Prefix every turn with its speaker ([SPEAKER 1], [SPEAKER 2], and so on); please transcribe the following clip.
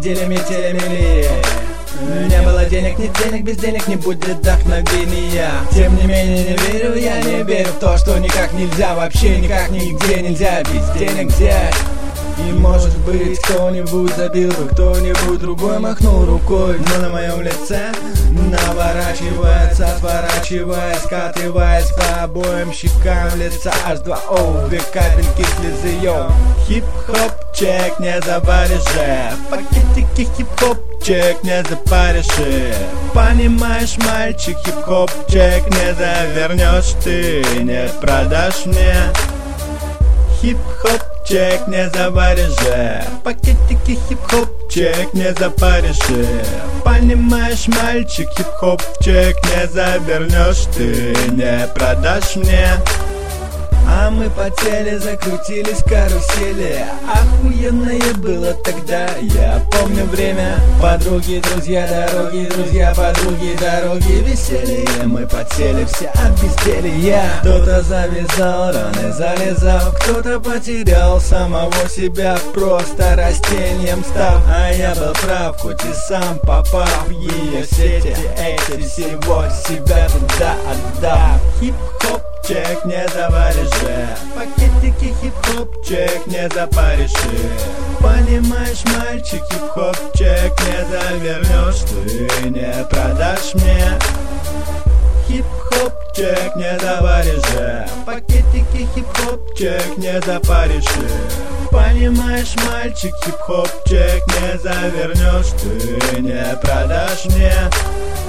[SPEAKER 1] неделями. Не было денег, нет денег, без денег не будет вдохновения. Тем не менее не верю, я не верю в то, что никак нельзя, вообще никак нигде нельзя без денег взять. И может быть кто-нибудь забил бы, кто-нибудь другой махнул рукой, но на моем лице наворачивается, сворачиваясь, скатываясь по обоим щекам лица H2O, 2 капельки слезы, йоу. Хип-хоп, чек, не заваришь же, пакетики хип-хоп, не запаришь. Понимаешь, мальчик, хип-хоп, не завернешь ты, не продашь мне. Хип-хоп, не заваришь же, пакетики хип-хоп, не запаришь. Понимаешь, мальчик, хип-хоп, не завернешь ты, не продашь мне. А мы потели, закрутились в карусели. Охуенное было тогда, я помню время. Подруги, друзья, дороги, друзья, подруги, дороги, веселье. Мы потели все от безделья. Кто-то завязал, раны залезал, кто-то потерял самого себя, просто растением став. А я был прав, хоть и сам попав в ее сети. Эти всего себя туда отдав. Хип-хоп, не заваришь же, пакетики хип-хоп, не запаришь. Понимаешь, мальчик, хип-хоп, не завернешь ты, не продашь мне. Хип-хоп, не заваришь же, пакетики хип-хоп, не запаришь. Понимаешь, мальчик, хип-хоп, не завернешь ты, не продашь мне.